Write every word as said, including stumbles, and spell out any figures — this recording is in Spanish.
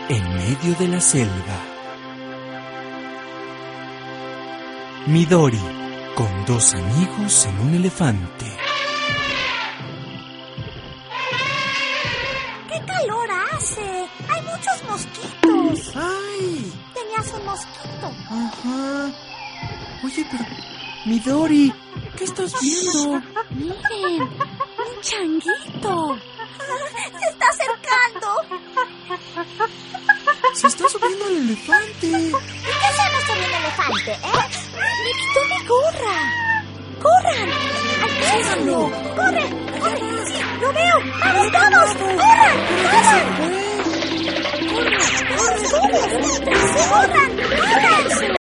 en medio de la selva. Midori, con dos amigos en un elefante. ¡Qué calor hace! ¡Hay muchos mosquitos! ¡Ay! Tenías un mosquito. Ajá. Oye, pero... Midori, ¿qué estás viendo? Miren, un changuito. Se está acercando. Se está subiendo al elefante. ¿Y qué hacemos sobre el elefante, eh? Me quitó mi gorra. ¡Corran! ¡Alcánzalo! ¡Corre! ¡Corre! ¡Sí! ¡Lo veo! ¡Vamos todos! ¡Corran! ¡Corran! ¡Corran! ¡Corran! ¡Corran! ¡Corran!